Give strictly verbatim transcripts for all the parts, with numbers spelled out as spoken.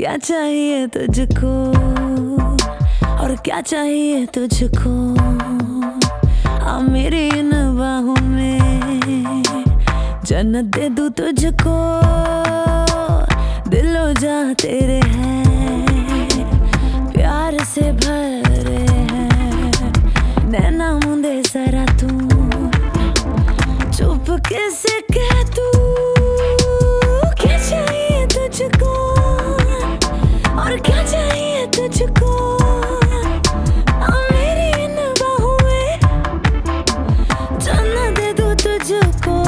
क्या चाहिए तुझको और क्या चाहिए तुझको, आ मेरी इन बाहों में जन्नत दे दूं तुझको। दिलो जा तेरे हैं प्यार से भरे हैं, नैना मुंदे जरा तू चुप कैसे कह तू। क्या चाहिए तुझको और क्या चाहिए तुझको, आ मेरी इन बाहों में जन्नत दे दूं तुझको।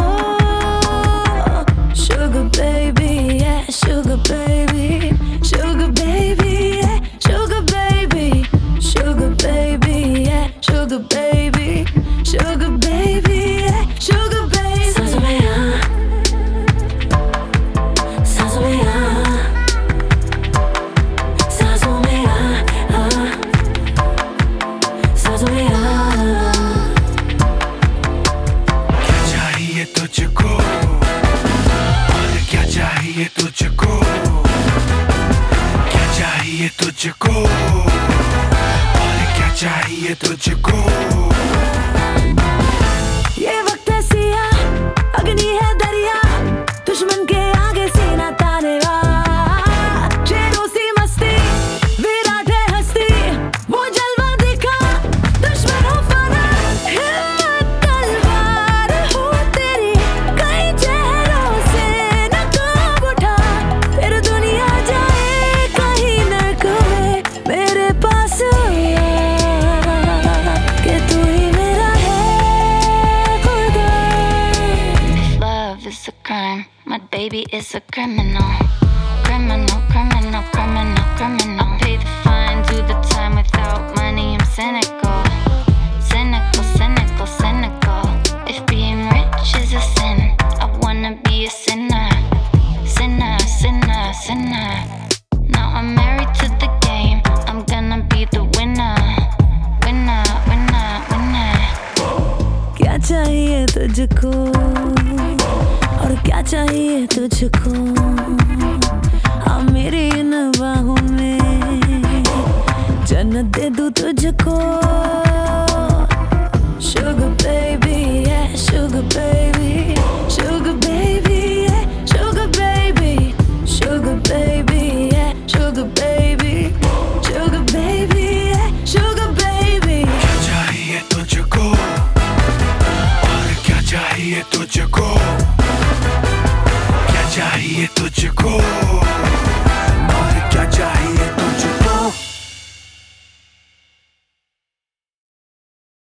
Sugar baby, yeah, sugar baby, sugar baby, yeah, sugar baby, sugar baby, yeah, sugar baby, sugar baby, yeah, sugar baby. सांसों में आ, सांसों में आ, सांसों में आ, आ, सांसों में आ। क्या चाहिए तुझको और क्या चाहिए तुझको, क्या चाहिए तुझको और क्या चाहिए तुझको। ये वक्त है सिया, अग्नि है दरिया, दुश्मन के आगे सीना ताने वाला। शेरों सी मस्ती, विराट है हस्ती, वो जलवा दिखा, दुश्मन हो फना। हिम्मत तलवार हो तेरी, कई चेहरों से नकाब उठा, फिर दुनिया जाए कहीं नर्क में, मेरे पास आ, कि तू ही मेरा है खुदा। Love is a crime, my baby is a criminal. Criminal, criminal, criminal, criminal. Pay the fine, do the time without money, I'm cynical. Cynical, cynical, cynical. If being rich is a sin, I wanna be a sinner. Sinner, sinner, sinner. Now I'm married to the game, I'm gonna be the winner. Winner, winner, winner. क्या चाहिए तुझको और क्या चाहिए तुझको, आ मेरी इन बाहों में जन्नत दे दूं तुझको। Sugar baby, yeah, sugar baby, sugar baby.